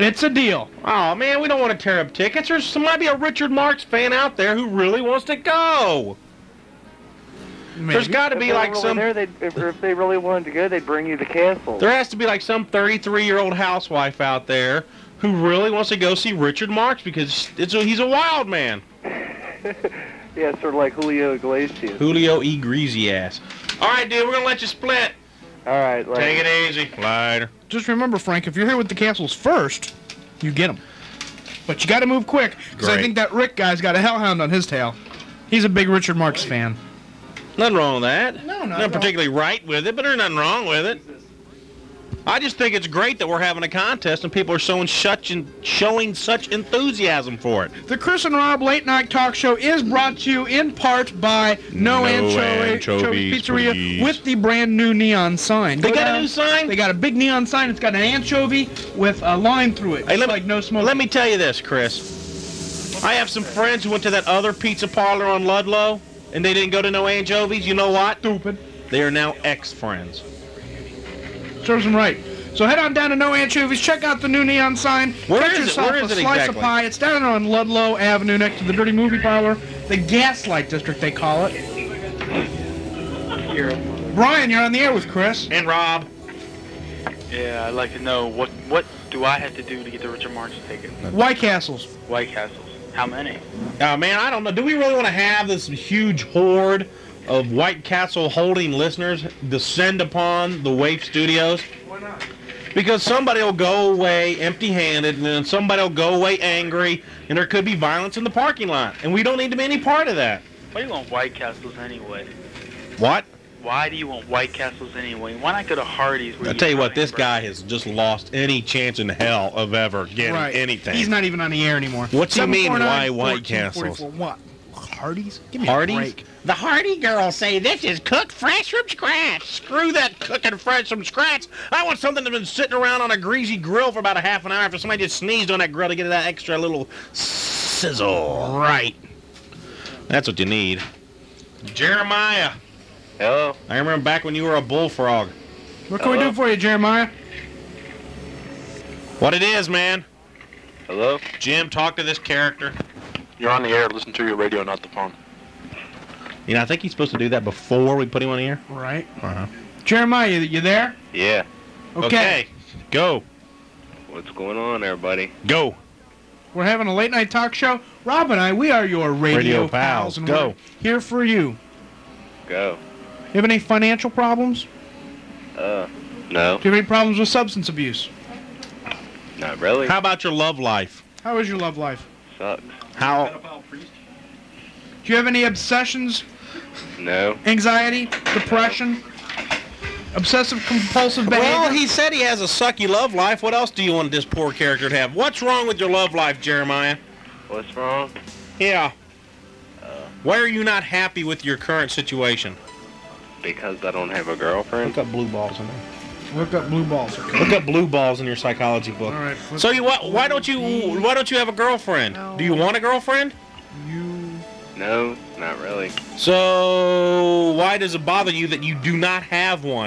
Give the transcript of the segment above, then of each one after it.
It's a deal. Oh, man, we don't want to tear up tickets. There might be a Richard Marx fan out there who really wants to go. Maybe. There's got to be like some... If they really wanted to go, they'd bring you the castle. There has to be like some 33-year-old housewife out there who really wants to go see Richard Marx because he's a wild man. Yeah, sort of like Julio Iglesias. Julio E. Greasy ass. All right, dude, we're going to let you split. All right, later. Take it easy. Later. Just remember, Frank, if you're here with the castles first, you get them. But you got to move quick, because I think that Rick guy's got a hellhound on his tail. He's a big Richard Marx fan. Nothing wrong with that. No, not particularly right with it, but there's nothing wrong with it. I just think it's great that we're having a contest and people are showing such enthusiasm for it. The Chris and Rob Late Night Talk Show is brought to you in part by No Anchovies Pizzeria please. with the brand new neon sign. They got a new sign? They got a big neon sign. It's got an anchovy with a line through it. Hey, like no smoke. Let me tell you this, Chris. I have some friends who went to that other pizza parlor on Ludlow, and they didn't go to No Anchovies. You know what? Stupid. They are now ex-friends. Serves them right. So head on down to No Anchovies. Check out the new neon sign. Where Get is it? yourself Where is a it slice exactly? of pie. It's down on Ludlow Avenue next to the Dirty Movie Parlor. The Gaslight District, they call it. Brian, you're on the air with Chris. And Rob. Yeah, I'd like to know what do I have to do to get the Richard Marx ticket? White Castles. White Castles. How many? Man, I don't know. Do we really want to have this huge horde of White Castle holding listeners descend upon the Waif Studios? Why not? Because somebody will go away empty-handed, and then somebody will go away angry, and there could be violence in the parking lot, and we don't need to be any part of that. Why do you want White Castles anyway? What? Why do you want White Castles anyway? Why not go to Hardee's? I'll tell you what, this guy has just lost any chance in hell of ever getting anything. He's not even on the air anymore. What do you mean, why 749, White Castles? 1444. What? Hardee's? Give me Hardee's? a break. The Hardy girls say this is cooked fresh from scratch. Screw that cooking fresh from scratch. I want something that's been sitting around on a greasy grill for about a half an hour after somebody just sneezed on that grill to get that extra little sizzle. Right. That's what you need. Jeremiah. Hello. I remember back when you were a bullfrog. What can we do for you, Jeremiah? What it is, man. Hello? Jim, talk to this character. You're on the air. Listen to your radio, not the phone. You know, I think he's supposed to do that before we put him on the air. Right. Uh-huh. Jeremiah, you there? Yeah. Okay. Go. What's going on, everybody? Go. We're having a late night talk show. Rob and I, we are your radio pals. and Go. we're here for you. Go. You have any financial problems? No. Do you have any problems with substance abuse? Not really. How about your love life? How is your love life? Sucks. How? Do you have any obsessions? No. Anxiety? Depression? Obsessive compulsive behavior? Well, he said he has a sucky love life. What else do you want this poor character to have? What's wrong with your love life, Jeremiah? What's wrong? Yeah. Why are you not happy with your current situation? Because I don't have a girlfriend. Look up blue balls in there. Look up blue balls. Okay. Look up blue balls in your psychology book. All right. So why don't you have a girlfriend? No. Do you want a girlfriend? No, not really. So why does it bother you that you do not have one?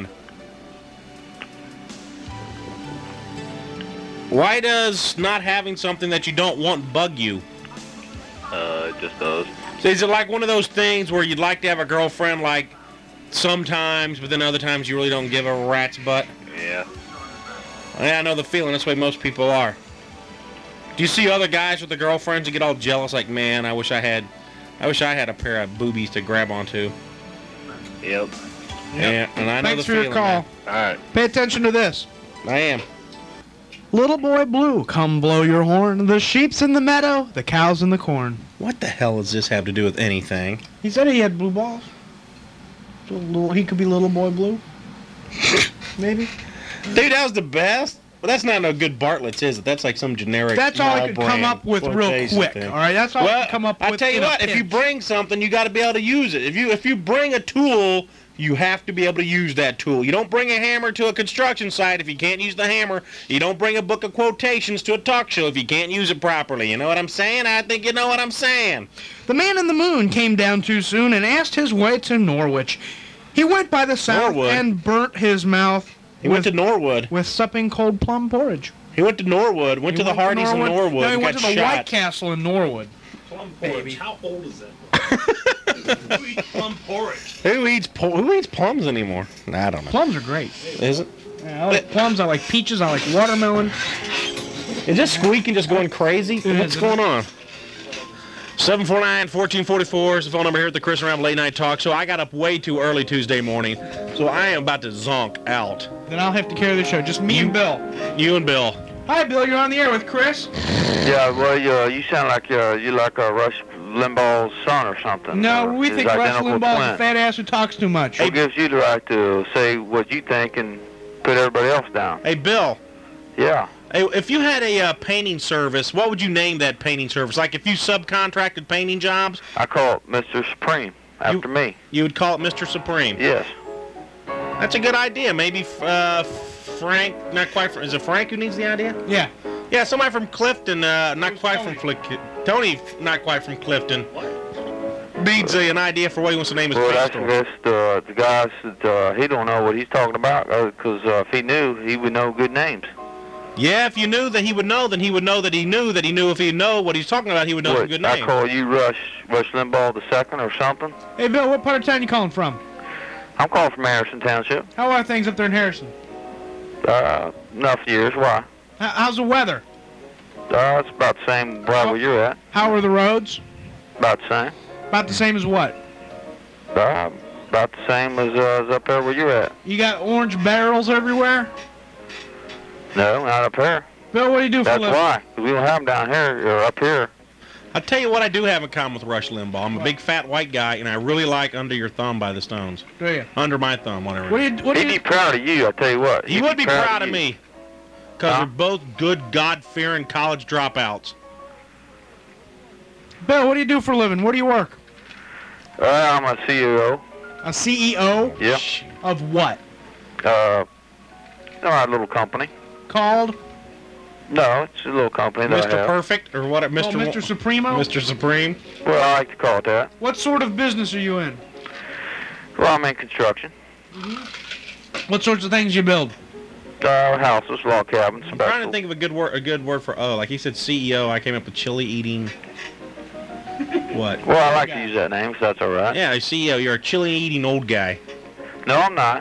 Why does not having something that you don't want bug you? Just those. So is it like one of those things where you'd like to have a girlfriend like sometimes, but then other times you really don't give a rat's butt? Yeah. Yeah, I know the feeling. That's the way most people are. Do you see other guys with their girlfriends that get all jealous like, man, I wish I had a pair of boobies to grab onto? Yep. Yeah, and I know Thanks the for feeling. your call. Man. All right. Pay attention to this. I am. Little boy blue, come blow your horn. The sheep's in the meadow, the cow's in the corn. What the hell does this have to do with anything? He said he had blue balls. So he could be little boy blue. Maybe. Dude, that was the best. But that's not no good Bartlett's, is it? That's like some generic. That's all I could come up with real quick. Thing. All right, that's all I could come up with. I tell you what, if you bring something, you got to be able to use it. If you bring a tool, you have to be able to use that tool. You don't bring a hammer to a construction site if you can't use the hammer. You don't bring a book of quotations to a talk show if you can't use it properly. You know what I'm saying? I think you know what I'm saying. The man in the moon came down too soon and asked his way to Norwich. He went by the south Norwood. and burnt his mouth. He went to Norwood. With supping cold plum porridge. He went to Norwood. Went to the Hardee's in Norwood. No, he and went got to the shot. White Castle in Norwood. Plum porridge. How old is that? Who eats plum porridge? Who eats plums anymore? I don't know. Plums are great. Is it? Yeah, I like plums. I like peaches. I like watermelon. Is this squeaking just going crazy? What's going on? 749-1444 is the phone number here at the Chris and Rob Late Night Talk. So I got up way too early Tuesday morning, so I am about to zonk out. Then I'll have to carry the show. Just me and Bill. You and Bill. Hi, Bill. You're on the air with Chris. Yeah, well, you sound like you like Rush Limbaugh's son or something. No, or we his think Rush identical Limbaugh is twin. a fat ass who talks too much. Who gives you the right to say what you think and put everybody else down? Hey, Bill. Yeah. Hey, if you had a painting service, what would you name that painting service? Like if you subcontracted painting jobs? I call it Mr. Supreme after me. You would call it Mr. Supreme? Yes. That's a good idea. Maybe Frank, not quite. Is it Frank who needs the idea? Yeah. Yeah, somebody from Clifton, not quite from Tony, not quite from Clifton. Needs an idea for what he wants to name his Well, paint that's store. the guy said he don't know what he's talking about because if he knew, he would know good names. Yeah, if you knew that he would know, then he would know that he knew that he knew. If he know what he's talking about, he would know some good I names. call you Rush Limbaugh II or something. Hey, Bill, what part of town you calling from? I'm calling from Harrison Township. How are things up there in Harrison? Enough years. Why? How's the weather? It's about the same right where you're at. How are the roads? About the same. About the same as what? About the same as up there where you're at. You got orange barrels everywhere? No, not up here. Bill, what do you do for a That's living? why. 'Cause we don't have them down here or up here. I'll tell you what I do have in common with Rush Limbaugh. I'm a big fat white guy, and I really like Under Your Thumb by the Stones. Do you? Under My Thumb, whatever. What do He'd be proud of you, I tell you what. He would be proud of you. me. Because we're both good, God-fearing college dropouts. Bill, what do you do for a living? Where do you work? I'm a CEO. A CEO? Yeah. Of what? All right, little company. Called? No, it's a little company that I Mr. have. Perfect, or what? Mr. Oh, Mr. Supremo? Mr. Supreme. Well, I like to call it that. What sort of business are you in? Well, I'm in construction. What sorts of things you build? Houses, log cabins. I'm trying to think of a good word for like he said CEO. I came up with chili eating. What? Well, I like to use that name, 'cause that's all right. Yeah, CEO. You're a chili eating old guy. No, I'm not.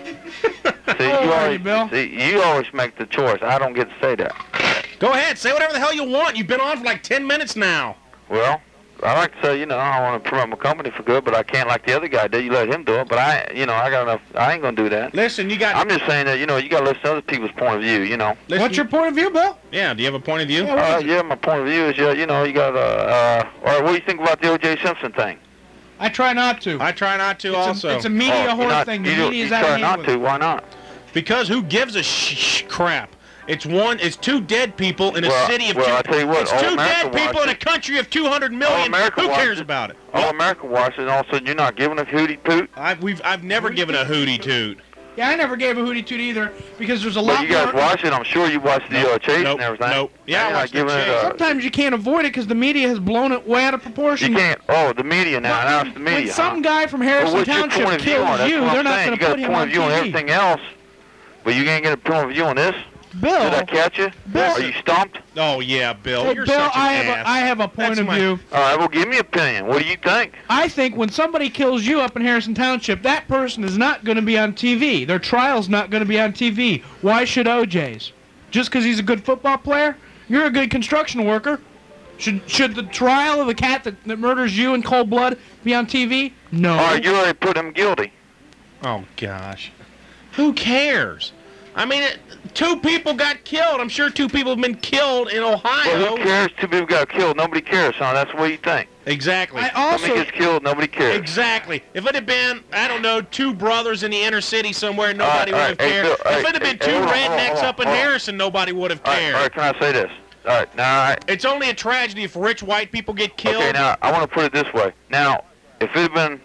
You always make the choice. I don't get to say that. Go ahead, say whatever the hell you want. You've been on for like 10 minutes now. Well, I like to say, I want to promote my company for good, but I can't like the other guy did. You let him do it, but I got enough. I ain't gonna do that. Listen, you got. I'm just saying that you got to listen to other people's point of view. Listen, what's your point of view, Bill? Yeah, do you have a point of view? Yeah, my point of view is you got all right, what do you think about the O.J. Simpson thing? I try not to. I try not to also. It's a media whore thing. The media's out of hand not with to. it. Why not? Because who gives a crap? It's two dead people in a city of I tell you what, it's all two America dead people in a watches. country of 200 million. Who cares about it? All America watches, and all of a sudden you're not giving a hootie poot. I've never given a hootie toot. Yeah, I never gave a hootie toot either because there's a But lot you guys more. watch it. I'm sure you watch the chase and everything. Nope. Yeah, I watch the giving chase. it. Sometimes you can't avoid it because the media has blown it way out of proportion. You can't. Oh, the media now. Now it's the media. When some guy from Harrison what's your Township point of view on it? kills you, That's what they're I'm not saying. going to put You him got a on point of view on TV. everything else, but you can't get a point of view on this. Bill, Did I catch you? Bill, Are you stumped? Oh yeah, Bill. Hey, You're Bill, such an ass. I have a point That's of view. All right, well, give me an opinion. What do you think? I think when somebody kills you up in Harrison Township, that person is not going to be on TV. Their trial's not going to be on TV. Why should OJ's? Just because he's a good football player? You're a good construction worker. Should the trial of the cat that murders you in cold blood be on TV? No. All right, you already put him guilty. Oh gosh. Who cares? I mean, two people got killed. I'm sure two people have been killed in Ohio. Well, who cares? Two people got killed. Nobody cares, son. That's what you think. Exactly. Somebody gets killed. Nobody cares. Exactly. If it had been, I don't know, two brothers in the inner city somewhere, nobody All would right, have hey, cared. Bill, If it had been two hold on, rednecks up in hold on. Harrison, nobody would have cared. All right, can I say this? All right, now, It's only a tragedy if rich white people get killed. okay, now, I want to put it this way. Now, if it had been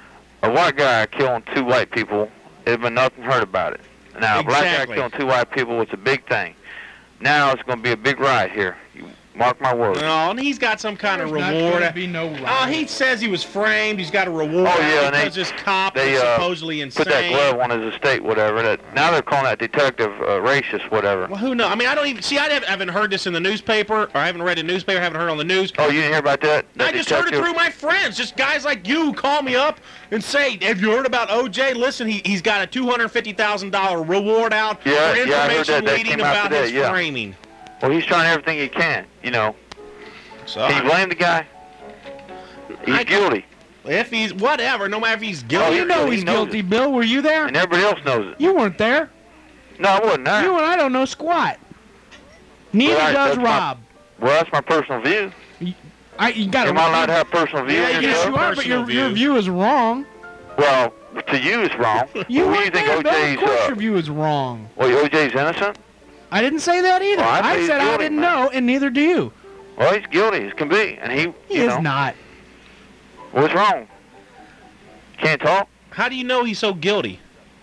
a white guy killing two white people, it would have been nothing heard about it. Now, a black guy Exactly. killing two white people was a big thing. Now it's going to be a big riot here. Mark my words. No, and he's got some kind of There's not reward. gonna be no Oh, riot. he says he was framed. He's got a reward Oh, yeah, and because this cop they, is supposedly insane. Put that glove on his estate, whatever. That now they're calling that detective racist, whatever. Well, who knows? I mean, I don't even see. I haven't heard this in the newspaper, or I haven't read the newspaper. I haven't heard it on the news. Oh, you didn't hear about that? I just heard it through my friends. Just guys like you call me up and say, "Have you heard about OJ? Listen, he's got a $250,000 reward out Yeah, for I heard information that leading came out about today, his yeah. framing." Well, he's trying everything he can, you know. So Can you blame the guy? He's guilty. if he's whatever, no matter if he's Oh, guilty. you know he he's knows guilty, it. Bill. Were you there? And everybody else knows it. You weren't there. No, I wasn't there. You and I don't know squat. Neither Well, does that's my- Rob. Well, that's my personal view. You got Am I allowed to have personal view? Yeah, in you this Yes, show? you are, but Personal your view. view is wrong. Well, to you it's wrong. You Who do you weren't think there, Bill. Of OJ's, course your view is wrong. well, OJ's innocent? I didn't say that either. Well, I I say he's said I guilty, didn't man. know, and neither do you. Well, he's guilty as can be. And He you is know, not. what's wrong? Can't talk? How do you know he's so guilty?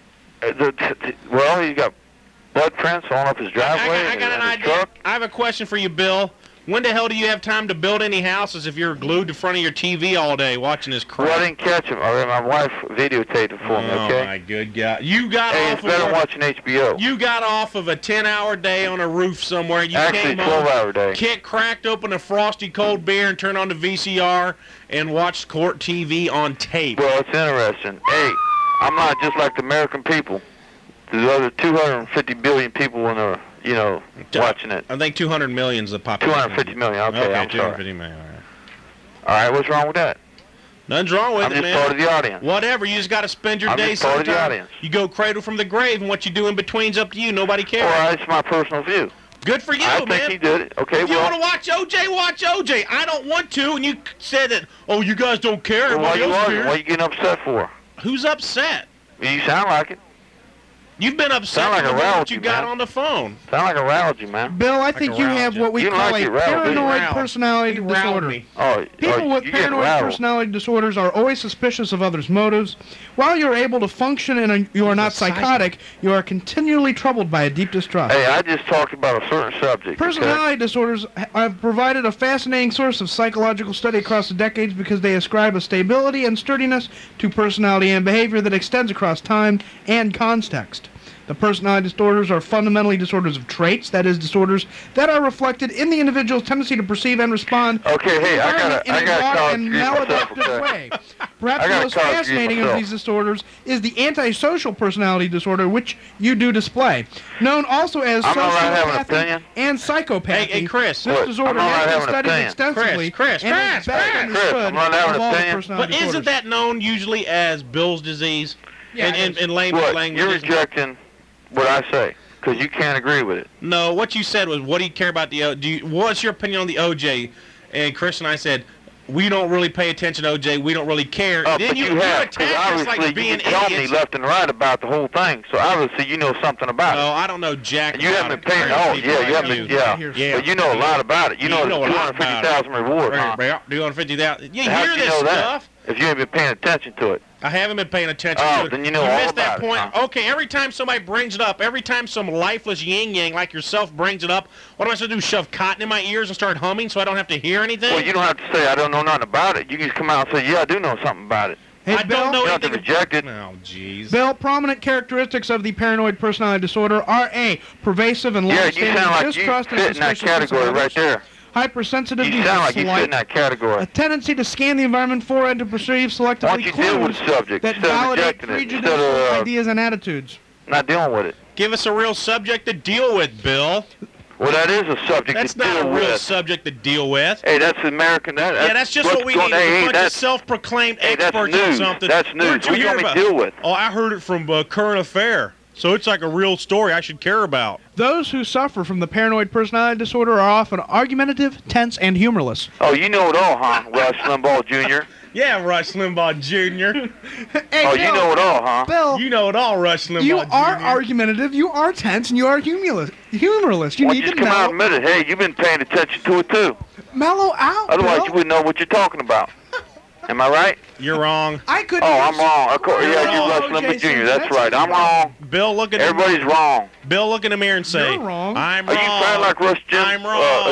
Well, he's got blood prints all up his driveway I got an and his idea. truck. I have a question for you, Bill. When the hell do you have time to build any houses if you're glued in front of your TV all day watching this crap? Well, I didn't catch him. My wife videotaped it for me, okay? Oh my good God! You got Hey, off it's better of watching HBO. you got off of a 10-hour day on a roof somewhere. You Actually, came home, 12-hour day. Kit cracked open a frosty cold beer and turned on the VCR and watched court TV on tape. Well, it's interesting. Hey, I'm not just like the American people. There's other 250 billion people in the, you know, watching it. I think 200 million is the population. 250 million. Okay, I'm 250 sorry. million. All right. All right, what's wrong with that? Nothing's wrong with I'm it, just man. part of the audience. Whatever, you just got to spend your I'm day just part of the sometime. audience. You go cradle from the grave, and what you do in between's up to you. Nobody cares. Well, that's my personal view. Good for you, I man. think he did it. Okay, If you well, want to watch OJ, watch OJ. I don't want to, and you said that, oh, you guys don't care. well, why Everybody you else arguing? What cares. are you getting upset for? Who's upset? You sound like it. You've been upset Sound like with a what reality, you got man. on the phone. Sound like I rattled you, man. Bill, I think you have what we You call like a it rattled, didn't you? paranoid Rattled. personality He rattled disorder. me. Oh, People with you getting paranoid rattled. personality disorders are always suspicious of others' motives. While you're able to function and you are not psychotic, you are continually troubled by a deep distrust. Hey, I just talked about a certain subject. okay? Personality disorders have provided a fascinating source of psychological study across the decades because they ascribe a stability and sturdiness to personality and behavior that extends across time and context. The personality disorders are fundamentally disorders of traits, that is, disorders that are reflected in the individual's tendency to perceive and respond Okay, to the hey, I environment gotta in a broad call and excuse myself, maladaptive okay? way. Perhaps I the gotta most call excuse fascinating of myself. these disorders is the antisocial personality disorder, which you do display. Known also as I'm not allowed to have an sociopathy opinion. and psychopathy. Hey, Chris. This What? disorder I'm not has been allowed to have an studied opinion. extensively Chris, and Chris, is best Chris. understood I'm not allowed to have of an all the opinion. personality But isn't disorders. that known usually as Bill's disease? Yeah, it in layman's What? language. You're isn't it? rejecting what I say because you can't agree with it. No, what you said was, what do you care about the what's your opinion on the OJ? And Chris and I said, we don't really pay attention to OJ. We don't really care. Oh, Then but you have, because attack us obviously like being you can tell me idiots. left and right about the whole thing. So obviously you know something about No, it. I don't know jack. And you haven't about been paying. it. Oh, People yeah, like you haven't. Yeah, Yeah. but you know a lot about it. You know a the lot about it. 250,000 reward, huh? 250,000. You How'd hear you this know that? stuff? If you ain't been paying attention to it. I haven't been paying attention Oh, to it. then you know you all missed that about it, point. huh? Okay, every time somebody brings it up, every time some lifeless yin-yang like yourself brings it up, what am I supposed to do, shove cotton in my ears and start humming so I don't have to hear anything? Well, you don't have to say I don't know nothing about it. You can just come out and say, yeah, I do know something about it. Hey, I Bill, don't know You don't have to anything. reject it. Oh, jeez. Bill, prominent characteristics of the paranoid personality disorder are A, pervasive and Yeah, you long-standing sound like you distrust and fit in that suspiciousness of category right others, there. hypersensitive You sound like you fit in dislike, that category. a tendency to scan the environment for and to perceive Why selectively don't you deal with clues the subject that instead of validate rejecting it, prejudicial instead of ideas and attitudes. not dealing with it? Give us a real subject to deal with, Bill. Well, that is a subject That's to not deal a real with. subject to deal with. Hey, that's American. Yeah, that's just what's what we going- need. Hey, a hey, bunch of that's, self-proclaimed hey, that's experts news. on something. That's news. Where'd you What do you hear want me about? to deal with? Oh, I heard it from Current Affair. So it's like a real story I should care about. Those who suffer from the paranoid personality disorder are often argumentative, tense, and humorless. Oh, you know it all, huh, Rush Limbaugh Jr.? Yeah, Rush Limbaugh Jr. Hey, Oh, Bill, you know it all, huh? Bill, You know it all, Rush Limbaugh you Jr. are argumentative, you are tense, and you are humorless. You Why need don't you to just come out mellow, and admit it? Hey, you've been paying attention to it, too. mellow out, Otherwise, Bill. you wouldn't know what you're talking about. Am I right? You're wrong. I could. Oh, I'm wrong. Of course, You're yeah, you're wrong, Rush O.J. Limbaugh Jr. Simpson. That's right. I'm wrong. Bill, look at Everybody's wrong. Bill, look in the mirror and say, You're wrong. I'm Are wrong. you fat like Rush Jim? I'm wrong. Are you fat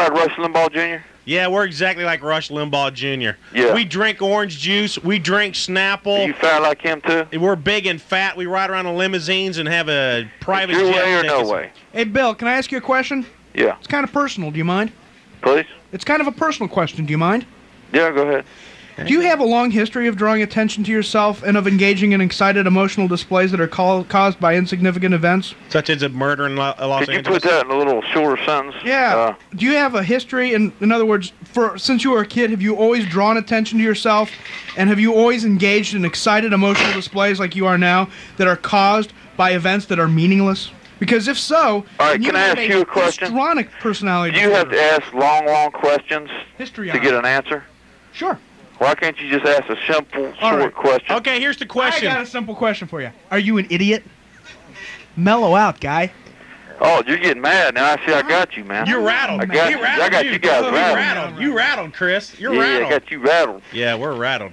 like Rush Limbaugh Jr.? Yeah, we're exactly like Rush Limbaugh Jr. Yeah. We drink orange juice. We drink Snapple. You fat like him too? We're big and fat. We ride around in limousines and have a private Your jet. way or no tickets. way? Hey, Bill, can I ask you a question? Yeah. It's kind of personal. Do you mind? Please? It's kind of a personal question. Do you mind? Yeah, go ahead. Do you have a long history of drawing attention to yourself and of engaging in excited emotional displays that are caused by insignificant events? Such as a murder in Los Could you Angeles. put that in a little shorter sentence? Yeah. Do you have a history, in other words, since you were a kid, have you always drawn attention to yourself, and have you always engaged in excited emotional displays like you are now that are caused by events that are meaningless? Because if so, All right, then can I have ask you a question? histrionic personality Do you have disorder. to ask long questions Histrionic. to get an answer? Sure. Why can't you just ask a simple, All short right. question? Okay, here's the I question. got a simple question for you. Are you an idiot? Mellow out, guy. Oh, you're getting mad now. I see I got you, man. You're rattled. I got He you. rattled I got you guys You rattled. rattled. You rattled, Chris. You're Yeah, rattled. I got you rattled. Yeah, we're rattled.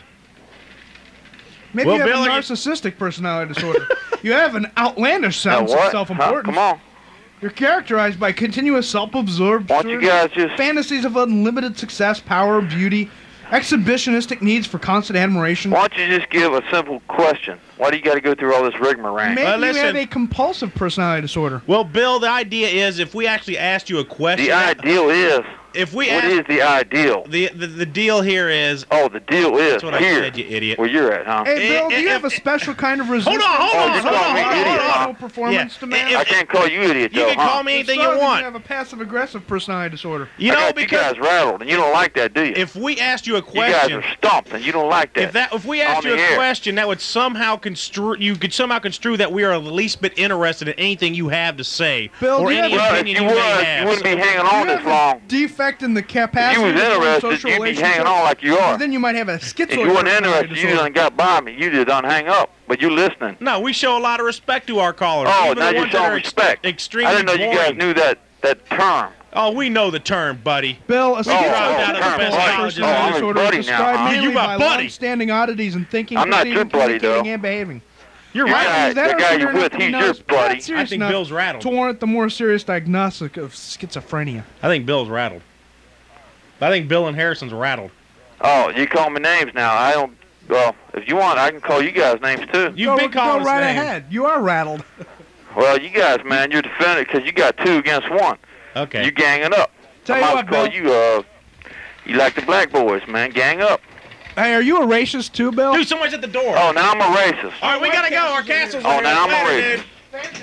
Maybe Well, you have Bill, a are you- narcissistic personality disorder. You have an outlandish Now sense of what? self-importance. Come on. You're characterized by continuous self-absorbed Why don't you guys just... fantasies of unlimited success, power, beauty, exhibitionistic needs for constant admiration. Why don't you just give a simple question? Why do you got to go through all this rigmarole? Maybe you listen. have a compulsive personality disorder. Well, Bill, the idea is if we actually asked you a question. The ideal is... If we What asked, is the ideal? the deal here is. Oh, the deal is That's what I here, said, you idiot. where you're at, huh? Hey, Bill, do you if- have a special kind of resistance? hold on, you call me idiot, huh? performance Yeah. demand? I can't call you idiot, You though, can huh? call me anything So you then want. You have a passive-aggressive personality disorder. You I know, got because you guys rattled, and you don't like that, do you? if we asked you a You guys question, are stumped, and you don't like that. if we asked On you the a air. question, that would somehow construe. You could somehow construe that we are the least bit interested in anything you have to say Bill, or do you any have- Well, if opinion you you was, may you have. wouldn't be hanging Do on you this have a long. defect in the If capacity you was to form interested, social you'd be relationships? hanging on like you are. Then you might have a schizoid If you weren't personality interested, you disorder. done got by me. You just done hang up, but you're listening. No, we show a lot of respect to our callers. Oh, even now the you're ones that showing are respect. Extremely I didn't know you guys boring. knew that term. Oh, we know the term, buddy. Bill, a dropped schizoid out of the best personality colleges. disorder Oh, I'm his is buddy now, described huh? mainly You my by buddy. long-standing oddities in thinking, I'm not perceiving, your buddy, communicating, though. and behaving. You're Yeah, right. Right, That the guy are you're severe enough with, to be he's known your as not buddy. serious I think enough Bill's rattled. to warrant the more serious diagnostic of schizophrenia. I think Bill's rattled. I think Bill and Harrison's rattled. Oh, you call me names now. I don't. Well, if you want, I can call you guys names too. You've been calling go us right names. ahead. You are rattled. Well, you guys, man, you're defending because you got 2 against 1. Okay. You ganging up. Tell I you might what, call Bill. you like the black boys, man. Gang up. Hey, are you a racist too, Bill? Dude, someone's at the door. Oh, now I'm a racist. All right, we gotta go. Our castle's Oh, in now I'm a here. racist.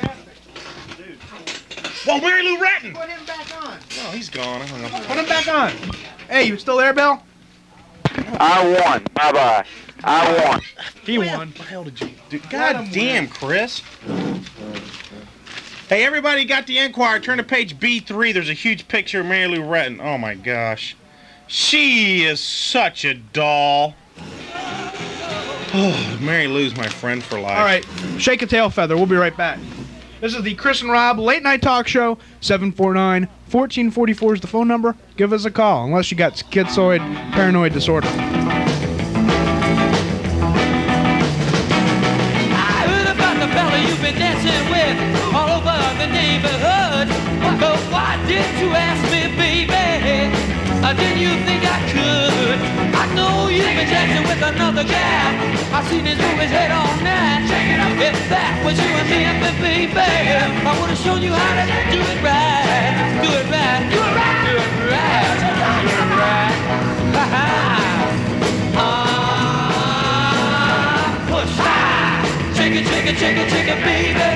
Whoa, Mary Lou Retton. Put him back on. Oh, he's gone. I hung up. Put him back on. Hey, you still there, Bill? I won. Bye-bye. I won. He won. What the hell did you do? God damn, Chris. Hey, everybody got the Enquirer. Turn to page B3. There's a huge picture of Mary Lou Retton. Oh, my gosh. She is such a doll. Oh, Mary Lou's my friend for life. All right, shake a tail feather. We'll be right back. This is the Chris and Rob Late Night Talk Show. 749-1444 is the phone number. Give us a call, unless you got schizoid paranoid disorder. I heard about the fella you've been dancing with all over the neighborhood. But why didn't you ask me, baby? Didn't you think I could? I know you've been dancing with another gal. I've seen his movies head all night. If that was you and me, baby, I would have shown you how to do it right. Do it right. Do it right. Do it right. Do it right. Push high. Shake it, shake it, shake it, shake it, baby.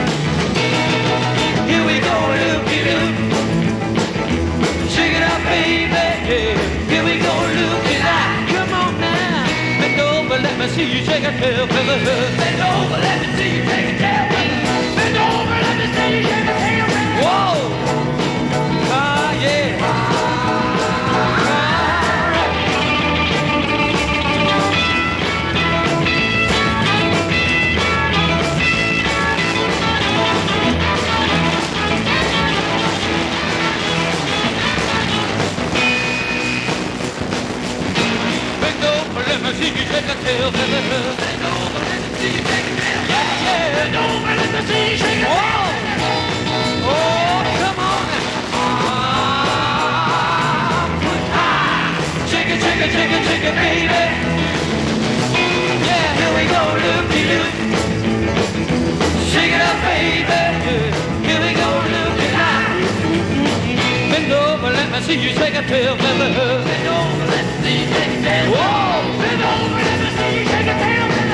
Here we go, looky-loo. Shake it up, baby. Here we go, looky now. Come on now. Bend over, let me see you shake a tail feather. Bend over, let me see you shake a tail feather. Bend over, let me see you shake a tail feather. Whoa. Ah, yeah. Bend over, let me see you shake a tail feather. Bend over, let me see you shake a tail feather. Yeah, yeah. Bend over, let me see you shake a tail feather. Oh, come on. and see you shake a tail feather. Bend over, let me see you shake a tail feather. Whoa! Bend over, let me see you shake a tail feather.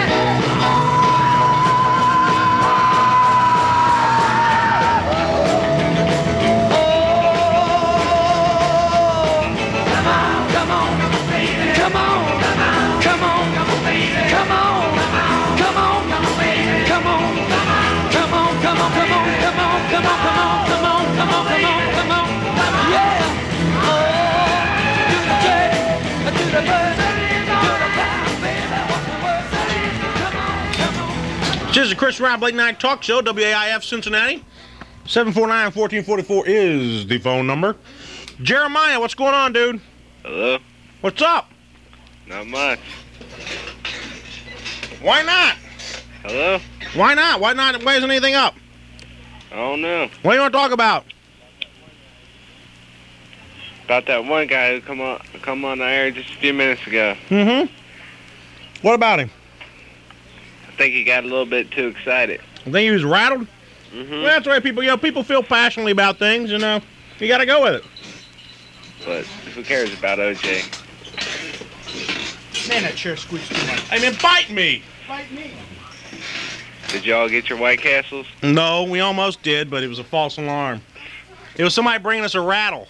This is the Chris Rob Late Night Talk Show, WAIF Cincinnati. 749-1444 is the phone number. Jeremiah, what's going on, dude? Hello? What's up? Not much. Why not? Hello? Why not? Why not? Why isn't anything up? I don't know. What do you want to talk about? About that one guy who come on the air just a few minutes ago. Mm-hmm. What about him? I think he got a little bit too excited. I think he was rattled? Mm-hmm. Well, that's the way people feel passionately about things, you know. You got to go with it. But who cares about OJ? Man, that chair squeaks too much. I mean, bite me. Bite me. Did y'all get your White Castles? No, we almost did, but it was a false alarm. It was somebody bringing us a rattle.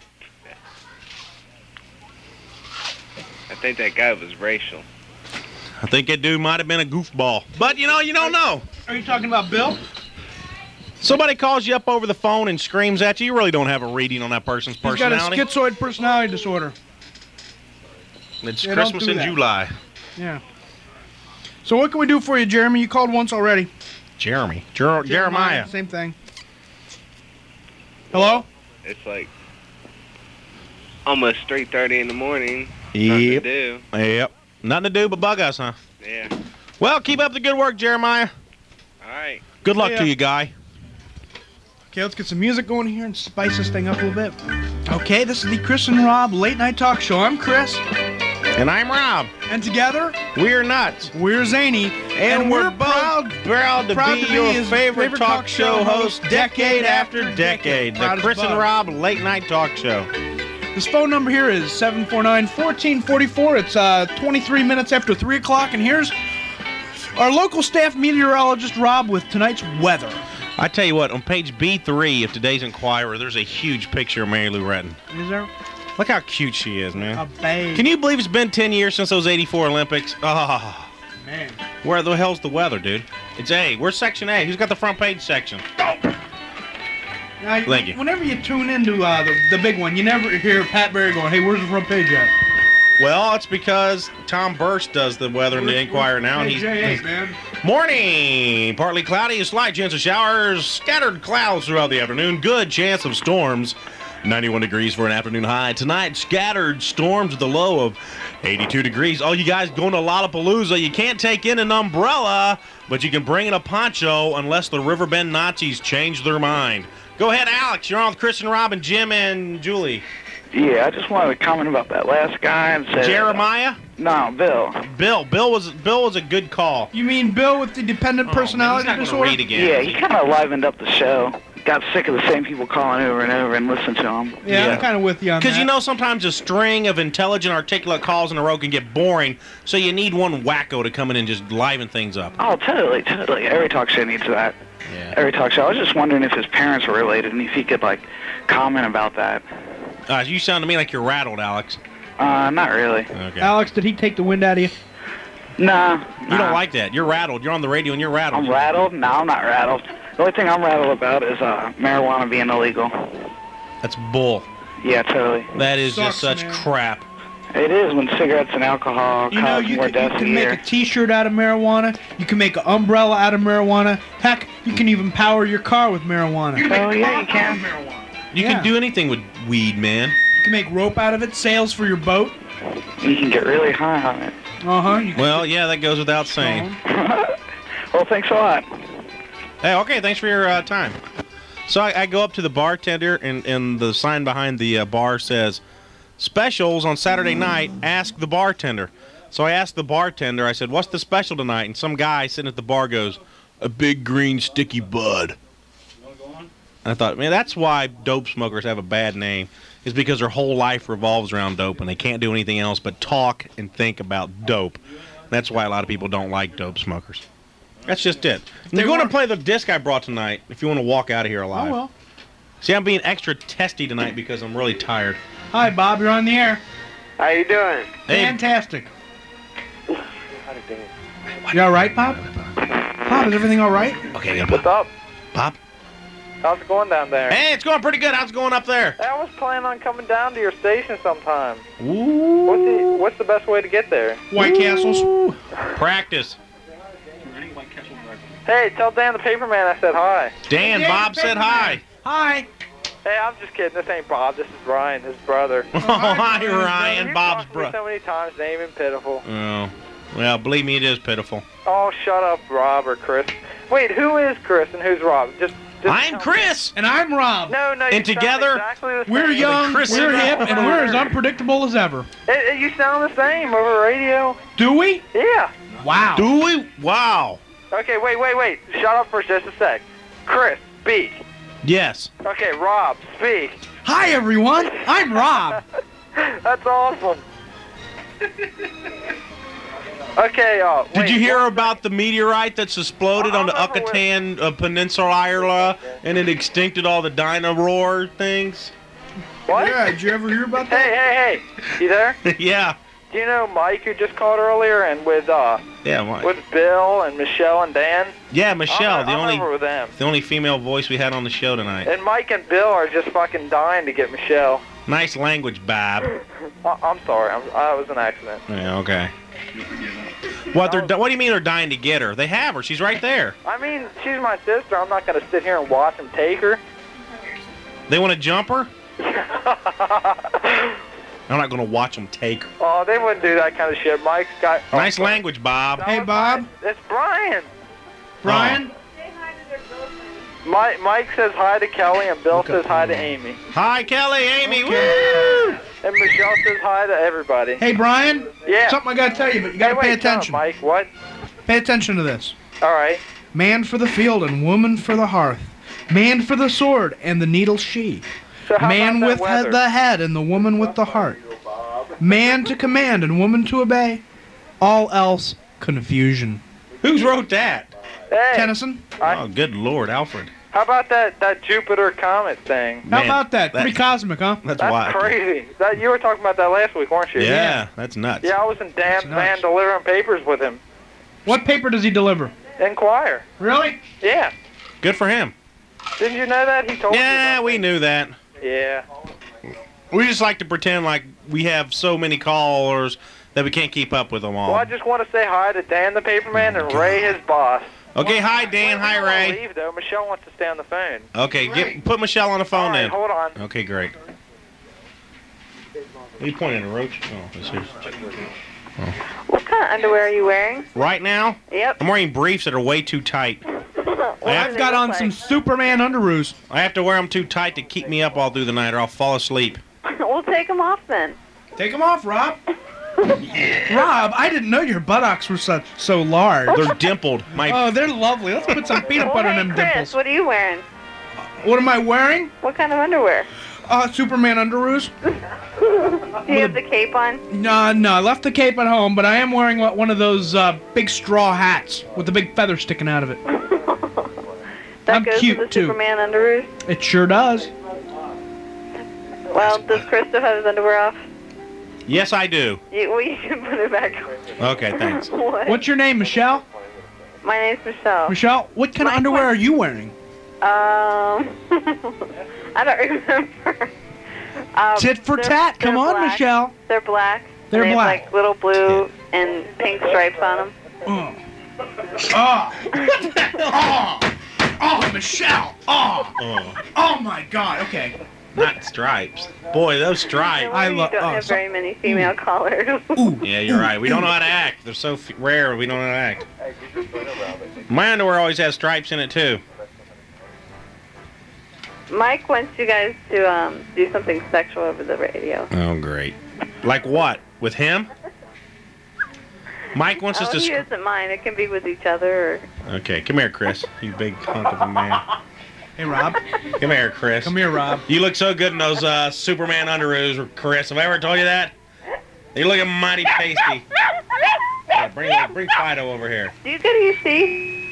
I think that guy was racial. I think that dude might have been a goofball. But, you know, you don't know. Are you talking about Bill? Somebody calls you up over the phone and screams at you. You really don't have a reading on that person's personality. He's got a schizoid personality disorder. It's Yeah, Christmas don't do in that. July. Yeah. So what can we do for you, Jeremy? You called once already. Jeremiah. Same thing. Hello? It's like almost 3:30 in the morning. Nothing to do. Yep. Nothing to do but bug us, huh? Yeah. Well, keep up the good work, Jeremiah. All right. Good luck Yeah. to you, guy. Okay, let's get some music going here and spice this thing up a little bit. Okay, this is the Chris and Rob Late Night Talk Show. I'm Chris. And I'm Rob. And together, We're nuts. we're Zany. And we're both proud to be your his favorite talk show host decade after decade. Proud The as Chris and fuck. Rob Late Night Talk Show. This phone number here is 749-1444. It's 23 minutes after 3 o'clock, and here's our local staff meteorologist, Rob, with tonight's weather. I tell you what, on page B3 of today's Inquirer, there's a huge picture of Mary Lou Retton. Is there Look how cute she is, man. a babe? Can you believe it's been 10 years since those 84 Olympics? Oh, Man. where the hell's the weather, dude? It's A. Where's section A? Who's got the front page section? Now, Thank you. Whenever you tune into the big one, you never hear Pat Berry going, hey, where's the front page at? Well, it's because Tom Burst does the weather in the Inquirer now. And Page A8, man. Morning! Partly cloudy, a slight chance of showers, scattered clouds throughout the afternoon, good chance of storms. 91 degrees for an afternoon high. Tonight, scattered storms with a low of 82 degrees. Oh, you guys going to Lollapalooza, you can't take in an umbrella, but you can bring in a poncho unless the Riverbend Nazis change their mind. Go ahead, Alex. You're on with Chris and Rob and Jim and Julie. Yeah, I just wanted to comment about that last guy and say Jeremiah? No, Bill. Bill was a good call. You mean Bill with the dependent personality man, he's not disorder? gonna read again. Yeah, he kind of livened up the show. Got sick of the same people calling over and over and listening to him. Yeah, Yeah. I'm kind of with you on that. Because, you know, sometimes a string of intelligent, articulate calls in a row can get boring, so you need one wacko to come in and just liven things up. Oh, totally. Every talk show needs that. Yeah. Every talk show. I was just wondering if his parents were related and if he could, like, comment about that. You sound to me like you're rattled, Alex. Not really. Okay. Alex, did he take the wind out of you? Nah. You don't like that. You're rattled. You're on the radio and you're rattled. I'm rattled? No, I'm not rattled. The only thing I'm rattled about is marijuana being illegal. That's bull. Yeah, totally. That is Sucks, just such man. crap. It is when cigarettes and alcohol You know, cause you more can deaths a make year. a T-shirt out of marijuana. You can make an umbrella out of marijuana. Heck, you can even power your car with marijuana. You Oh, yeah, you can. You Yeah. can do anything with weed, man. can make rope out of it, sails for your boat. You can get really high on it. Uh-huh. Well, yeah, that goes without saying. Well, thanks a lot. Hey, okay, thanks for your time. So I go up to the bartender, and the sign behind the bar says, specials on Saturday night, ask the bartender. So I asked the bartender, I said, what's the special tonight? And some guy sitting at the bar goes, a big green sticky bud. And I thought, man, that's why dope smokers have a bad name. is because their whole life revolves around dope, and they can't do anything else but talk and think about dope. That's why a lot of people don't like dope smokers. That's just it. They're going to play the disc I brought tonight if you want to walk out of here alive. Oh, well. See, I'm being extra testy tonight because I'm really tired. Hi, Bob. You're on the air. How you doing? Hey. Fantastic. You all right, Bob? Bob, is everything all right? Okay, yeah, What's up? Bob? How's it going down there? Hey, it's going pretty good. How's it going up there? Hey, I was planning on coming down to your station sometime. Ooh. What's the best way to get there? White Castles. Practice. Hey, tell Dan the Paperman I said hi. Dan, Bob said hi. Hi. Hey, I'm just kidding. This ain't Bob. This is Ryan, his brother. Oh, hi, Ryan, You've Bob's talked to me brother. so many times, name him pitiful. Oh, well, believe me, it is pitiful. Oh, shut up, Rob or Chris. Wait, who is Chris and who's Rob? Just I'm Chris. And I'm Rob. No, you And sound together, exactly the same. We're young, Chris we're and hip, Rob. and we're as unpredictable as ever. You sound the same over radio. Do we? Yeah. Wow. Do we? Wow. Okay, wait. Shut up for just a sec. Chris, speak. Yes. Okay, Rob, speak. Hi, everyone. I'm Rob. That's awesome. Okay, Did you wait, hear about the meteorite that's exploded on the Yucatan Peninsula, Ireland, and it extincted all the dino-roar things? What? Yeah, did you ever hear about that? Hey, you there? Yeah. Do you know Mike who just called earlier and with Mike. with Bill and Michelle and Dan? Yeah, Michelle, I'm over with them. the only female voice we had on the show tonight. And Mike and Bill are just fucking dying to get Michelle. Nice language, Bob. I'm sorry, that was an accident. Yeah, okay. What do you mean they're dying to get her? They have her. She's right there. I mean, she's my sister. I'm not gonna sit here and watch them take her. They want to jump her? I'm not going to watch them take her. Oh, they wouldn't do that kind of shit. Mike's got... Nice language, Bob. Hey, Bob. It's Brian. Brian? Mike says hi to Kelly and Bill says hi to Amy. Hi, Kelly, Amy. Woo! And Michelle says hi to everybody. Hey, Brian? Yeah. Something I gotta tell you, but you gotta Hey, pay wait, shut up, attention. Mike, what? Pay attention to this. All right. Man for the field and woman for the hearth. Man for the sword and the needle sheath. So how Man about with that weather? the head and the woman with the heart. Man to command and woman to obey. All else confusion. Who wrote that? Hey, Tennyson? Oh, good Lord, Alfred. how about that Jupiter comet thing? How Man, about that? Pretty cosmic, huh? That's That's wild. crazy. You were talking about that last week, weren't you? Yeah, that's nuts. Yeah, I was in Dan's That's van nuts. delivering papers with him. What paper does he deliver? Inquire. Really? Yeah. Good for him. Didn't you know that? He told you Yeah, about we knew that. it. Yeah. We just like to pretend like we have so many callers that we can't keep up with them all. Well, I just want to say hi to Dan the Paperman and Ray, his boss. Okay, hi, Dan. Hi, We don't wanna Ray. leave, though. Michelle wants to stay on the phone. Okay, put Michelle on the All phone right, then. hold on. Okay, great. Are you pointing at a roach? Oh, this is. What kind of underwear are you wearing? Right now, Yep. I'm wearing briefs that are way too tight. I've got on some Superman underoos. I have to wear them too tight to keep me up all through the night, or I'll fall asleep. We'll take them off then. Take them off, Rob. Rob, I didn't know your buttocks were so large. They're dimpled. Oh, they're lovely. Let's put some peanut butter in them Chris, dimples. what are you wearing? What am I wearing? What kind of underwear? Superman underoos. Do you have the cape on? No, I left the cape at home, but I am wearing one of those big straw hats with the big feather sticking out of it. That I'm goes cute, with the too. Superman underoos? It sure does. Well, does Chris still have his underwear off? Yes, I do. We can put it back on. Okay, thanks. What? What's your name, Michelle? My name's Michelle. Michelle, what kind of underwear are you wearing? I don't remember. Tit for they're- tat. Come they're on, black. Michelle. They're black. They're they black. have like little blue and pink stripes on them. Oh, Michelle. Oh my God. Okay. Not stripes. Boy, those stripes. We don't have very many female callers. Yeah, you're right. We don't know how to act. They're so rare, we don't know how to act. My underwear always has stripes in it, too. Mike wants you guys to do something sexual over the radio. Oh, great. Like what? With him? Mike wants us He to... doesn't mind. It can be with each other. Okay, come here, Chris. You big hunk of a man. Hey, Rob. Come here, Chris. Come here, Rob. You look so good in those Superman underoos, Chris. Have I ever told you that? You look mighty tasty. Yeah, bring Fido over here. Do you go to UC?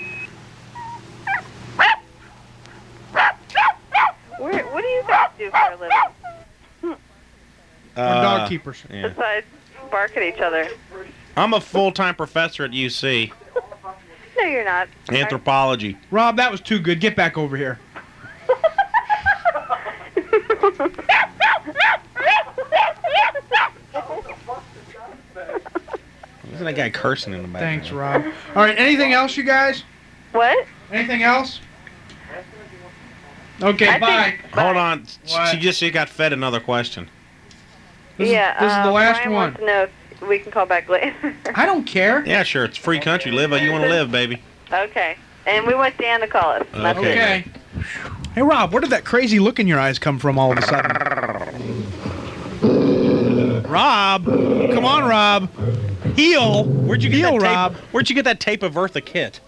What do you guys do for a living? We're dog keepers. Yeah. Besides bark at each other. I'm a full-time professor at UC. No, you're not. Anthropology. Rob, that was too good. Get back over here. Isn't that guy cursing in the back? Thanks, Rob. All right, anything else, you guys? What? Anything else? Okay, bye. Hold on. What? She got fed another question. This is the last Brian one. wants to know if we can call back later. I don't care. Yeah, sure. It's a free country. Live how you want to live, baby. Okay. And we want Dan to call us. That's it. Okay. Hey, Rob, where did that crazy look in your eyes come from all of a sudden? Rob! Come on, Rob! Heel! Where'd you get Heel, that tape? Rob? Where'd you get that tape of Eartha Kitt?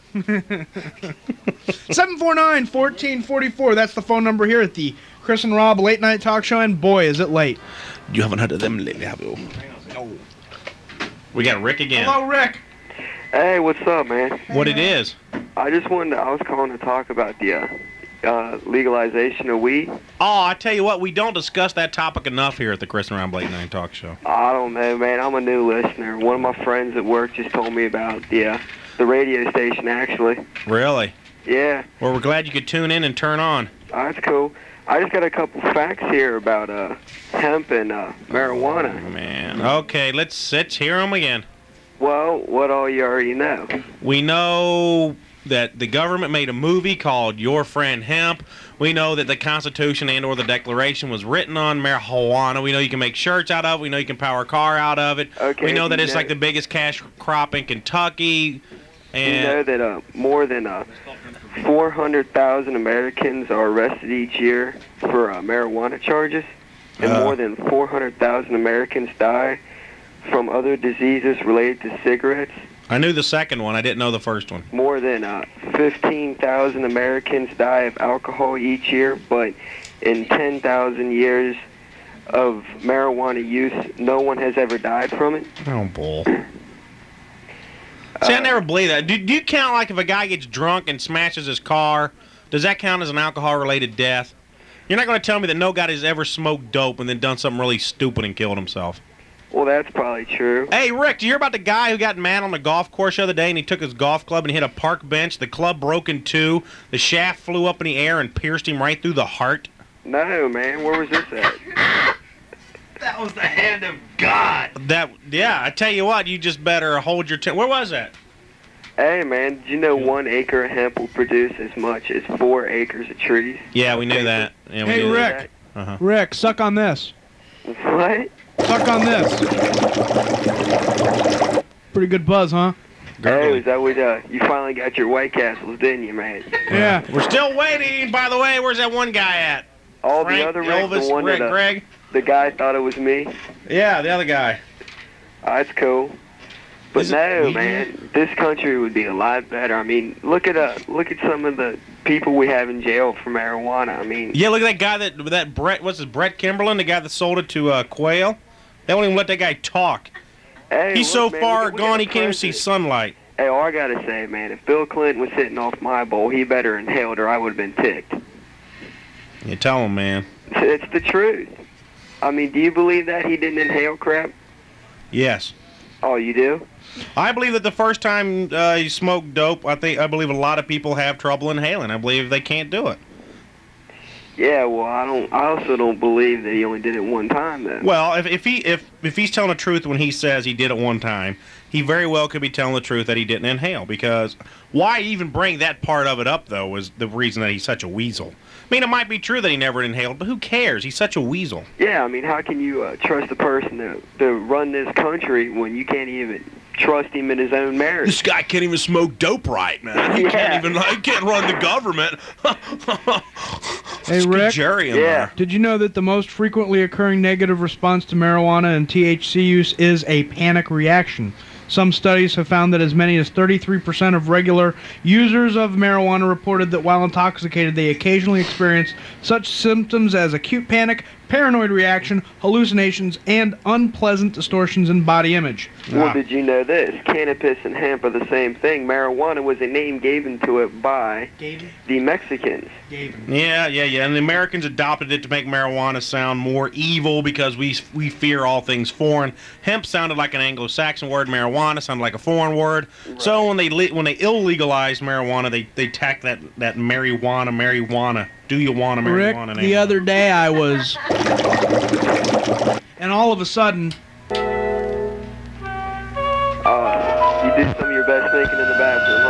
749-1444. That's the phone number here at the Chris and Rob Late Night Talk Show, and boy, is it late. You haven't heard of them lately, have you? No. We got Rick again. Hello, Rick. Hey, what's up, man? What it is? I was calling to talk about the legalization of weed. Oh, I tell you what, we don't discuss that topic enough here at the Chris and Rob Late Night Talk Show. I don't know, man. I'm a new listener. One of my friends at work just told me about the radio station, actually. Really? Yeah. Well, we're glad you could tune in and turn on. Oh, that's cool. I just got a couple facts here about hemp and marijuana. Man. Okay, let's hear them again. Well, what all you already know? We know that the government made a movie called Your Friend Hemp. We know that the Constitution and or the Declaration was written on marijuana. We know you can make shirts out of it. We know you can power a car out of it. Okay, we know that it's like the biggest cash crop in Kentucky. And you know that more than 400,000 Americans are arrested each year for marijuana charges, and more than 400,000 Americans die from other diseases related to cigarettes. I knew the second one. I didn't know the first one. More than 15,000 Americans die of alcohol each year, but in 10,000 years of marijuana use, no one has ever died from it. Oh, bull. See, I never believe that. Do you count, like, if a guy gets drunk and smashes his car, does that count as an alcohol-related death? You're not going to tell me that no guy has ever smoked dope and then done something really stupid and killed himself. Well, that's probably true. Hey, Rick, did you hear about the guy who got mad on the golf course the other day and he took his golf club and hit a park bench? The club broke in two. The shaft flew up in the air and pierced him right through the heart. No, man. Where was this at? That was the hand of God. Yeah, I tell you what, you just better hold your tongue. Where was that? Hey, man, did you know 1 acre of hemp will produce as much as 4 acres of trees? Yeah, we knew that. Yeah, we Hey, knew Rick. That. Rick, suck on this. What? Suck on this. Pretty good buzz, huh? Oh, is that what you finally got your White Castles, didn't you, man? Yeah. We're still waiting, by the way. Where's that one guy at? All Frank, the other Rick, Elvis, the one Rick, that Greg? the guy thought it was me? Yeah, the other guy. That's cool. But no, man, this country would be a lot better. I mean, look at some of the people we have in jail for marijuana. I mean, Yeah, look at that guy that Brett, what's his, Brett Kimberlin, the guy that sold it to Quail. They won't even let that guy talk. hey, He's look, so man, far we got gone a he can't even see president. sunlight. Hey, all I gotta say, man, if Bill Clinton was sitting off my bowl, he better inhaled or I would have been ticked. You tell him, man. It's the truth. I mean, do you believe that he didn't inhale crap? Yes. Oh, you do? I believe that the first time you smoke dope, I believe a lot of people have trouble inhaling. I believe they can't do it. Yeah, well, I also don't believe that he only did it one time, then. Well, if he's telling the truth when he says he did it one time, he very well could be telling the truth that he didn't inhale. Because why even bring that part of it up, though, was the reason that he's such a weasel. I mean, it might be true that he never inhaled, but who cares? He's such a weasel. Yeah, I mean, how can you trust a person to run this country when you can't even trust him in his own marriage? This guy can't even smoke dope right, man. He can't run the government. Hey, Rick. Jerry in there. Did you know that the most frequently occurring negative response to marijuana and THC use is a panic reaction? Some studies have found that as many as 33% of regular users of marijuana reported that while intoxicated, they occasionally experience such symptoms as acute panic, paranoid reaction, hallucinations, and unpleasant distortions in body image. Well, did you know this? Cannabis and hemp are the same thing. Marijuana was a name given to it by the Mexicans. Yeah. And the Americans adopted it to make marijuana sound more evil because we fear all things foreign. Hemp sounded like an Anglo-Saxon word. Marijuana sounded like a foreign word. Right. So when they illegalized marijuana, they tacked that marijuana. Do you want a marijuana Rick, name? the other day I was... and all of a sudden... you did some of your best thinking in the bathroom,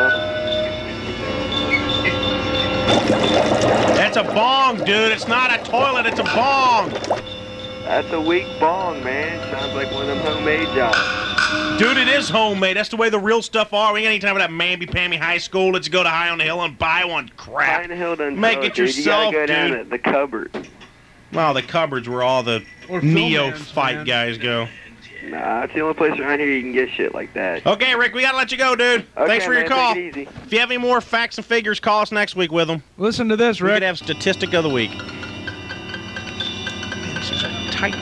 huh? That's a bong, dude. It's not a toilet. It's a bong. That's a weak bong, man. Sounds like one of them homemade jobs. Dude, it is homemade. That's the way the real stuff are. We ain't any time with that mamby-pamby high school. Let's go to High on the Hill and buy one. Crap. High on the Hill doesn't Make sell it dude. yourself, You gotta go down dude. to the cupboard. Well, the cupboards where all the neophyte guys go. Nah, it's the only place around here you can get shit like that. Okay, Rick, we gotta let you go, dude. Okay, Thanks for your man, call. take it easy. If you have any more facts and figures, call us next week with them. Listen to this, Rick. We could have statistic of the week. Man, this is a tight.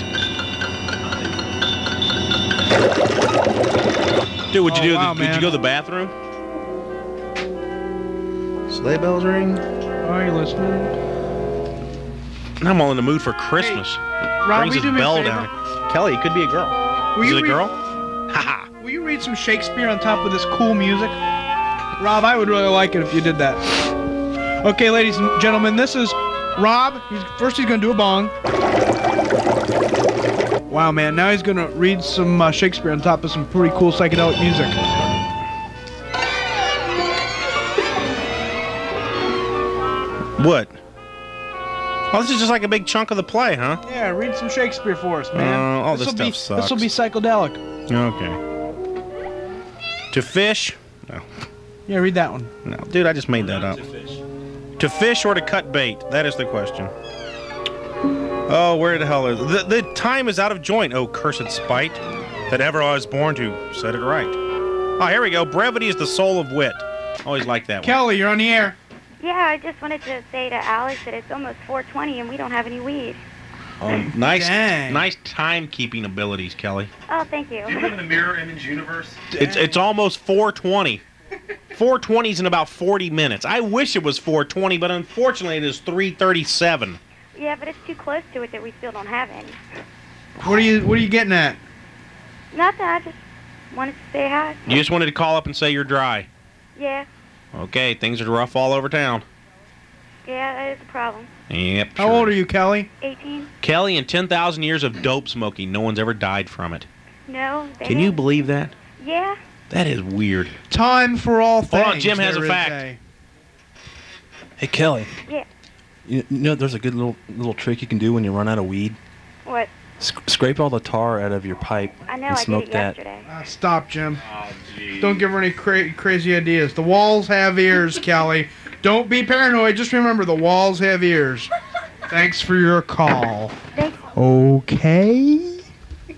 Dude, what'd you do? Did you go to the bathroom? Sleigh bells ring. Are you listening? I'm all in the mood for Christmas. Rob, Brings will you his do me a bell favor? down. Kelly, it could be a girl. Is it a girl? Haha. Will you read some Shakespeare on top of this cool music? Rob, I would really like it if you did that. Okay, ladies and gentlemen, this is Rob. First he's going to do a bong. Wow, man. Now he's going to read some Shakespeare on top of some pretty cool psychedelic music. What? Oh, this is just like a big chunk of the play, huh? Yeah, read some Shakespeare for us, man. This stuff sucks. This will be psychedelic. Okay. To fish? No. Yeah, read that one. No, dude, I just made that up. To fish or to cut bait? That is the question. Oh, where the hell is it? The time is out of joint, oh cursed spite, that ever I was born to set it right. Oh, here we go. Brevity is the soul of wit. Always like that one. Kelly, you're on the air. Yeah, I just wanted to say to Alex that it's almost 4:20 and we don't have any weed. Nice timekeeping abilities, Kelly. Oh, thank you. Do you live in a mirror image universe? It's almost 4:20. 4:20 is in about 40 minutes. I wish it was 4:20, but unfortunately it is 3:37. Yeah, but it's too close to it that we still don't have any. What are you getting at? Nothing, I just wanted to say hi. You just wanted to call up and say you're dry. Yeah, Okay, things are rough all over town. yeah, that is a problem. Yep. How old are you, Kelly? 18? Kelly, in 10,000 years of dope smoking, no one's ever died from it. No, they Can you didn't. believe that? Yeah. That is weird. Time for all things. Hold on, Jim has a there is fact. Hey, Kelly. Yeah. You know, there's a good little trick you can do when you run out of weed. What? Scrape all the tar out of your pipe I know, and I smoke did it that. yesterday. Stop, Jim. Don't give her any crazy ideas. The walls have ears, Kelly. Don't be paranoid. Just remember, the walls have ears. Thanks for your call. Okay.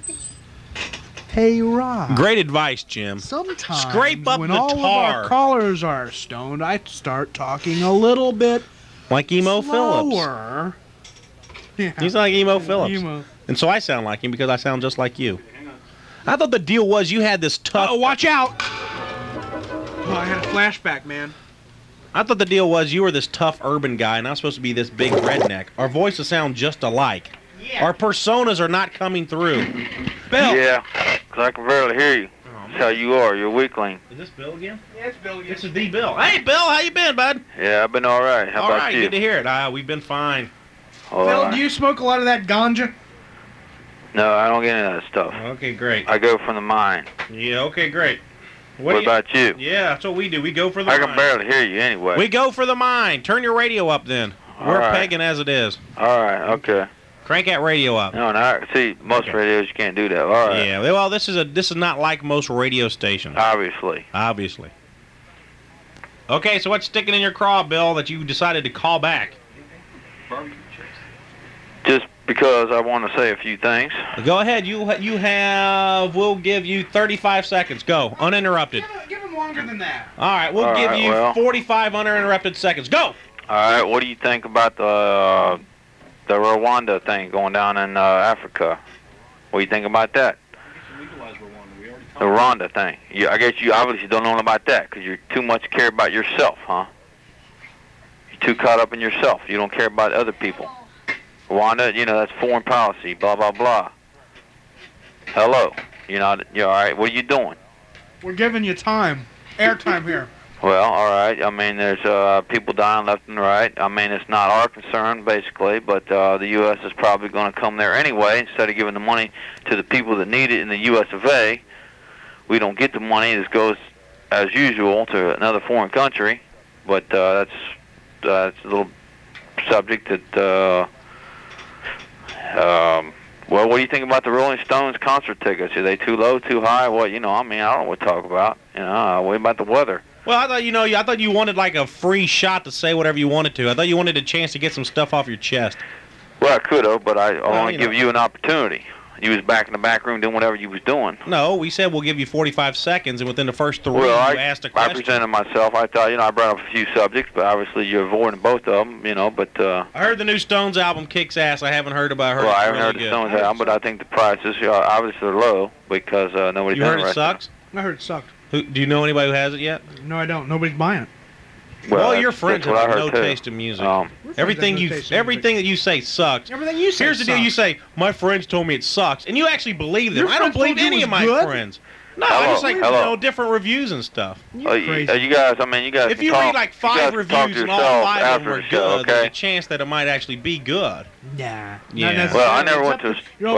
Hey, Rob. Great advice, Jim. Sometimes Scrape up when the all tar. of our callers are stoned, I start talking a little bit like Emo Phillips. slower. Yeah. He's like Emo Phillips. Emo. And so I sound like him because I sound just like you. I thought the deal was you had this tough... Oh, watch out! Oh, I had a flashback, man. I thought the deal was you were this tough urban guy, and I'm supposed to be this big redneck. Our voices sound just alike. Yeah. Our personas are not coming through. Bill! Yeah, because I can barely hear you. That's how you are. You're a weakling. Is this Bill again? Yeah, it's Bill again. This is the Bill. Hey, Bill, how you been, bud? Yeah, I've been all right. How about you? Good to hear it. We've been fine. All Phil, right. do you smoke a lot of that ganja? No, I don't get into that stuff. Okay, great. I go from the mind. Yeah, okay, great. What about you? Yeah, that's what we do. We go for the I mind. can barely hear you anyway. We go for the mind. Turn your radio up then. We're right. pegging as it is. All right, okay. Crank that radio up. No, see, most radios you can't do that. All right. Yeah, well, this is not like most radio stations. Obviously. Okay, so what's sticking in your craw, Bill, that you decided to call back? Just Because I want to say a few things. Go ahead. You have. We'll give you 35 seconds. Go, uninterrupted. Give him longer than that. All right, we'll give you 45 uninterrupted seconds. Go. All right, what do you think about the Rwanda thing going down in Africa? What do you think about that? The Rwanda thing. I guess you obviously don't know about that because you're too much care about yourself, huh? You're too caught up in yourself. You don't care about other people. Rwanda, that's foreign policy, blah, blah, blah. Hello. You're all right? What are you doing? We're giving you time. Airtime here. Well, all right. I mean, there's people dying left and right. I mean, it's not our concern, basically, but the U.S. is probably going to come there anyway. Instead of giving the money to the people that need it in the U.S. of A., we don't get the money. This goes, as usual, to another foreign country. But that's a little subject that... well, what do you think about the Rolling Stones concert tickets? Are they too low, too high? What, I don't know what to talk about. What about the weather? Well, I thought you wanted like a free shot to say whatever you wanted to. I thought you wanted a chance to get some stuff off your chest. Well, I could have, but I want to give you an opportunity. You was back in the back room doing whatever you was doing. No, we said we'll give you 45 seconds, and within the first 3, you asked a question. I presented myself. I thought, I brought up a few subjects, but obviously you're avoiding both of them, but... I heard the new Stones album kicks ass. I haven't heard about her. Well, I haven't heard the Stones album, but I think the prices are obviously low because nobody's interested. You heard it sucks? I heard it sucked. Do you know anybody who has it yet? No, I don't. Nobody's buying it. Well, your friends have no taste in music. Everything that you say sucks. Everything you say Here's the deal. You say, my friends told me it sucks, and you actually believe them. I don't believe any of my friends. No, I just like different reviews and stuff. You guys, if you read like 5 reviews and all 5 of them were good, there's a chance that it might actually be good. Nah. Yeah. Well, I never went to.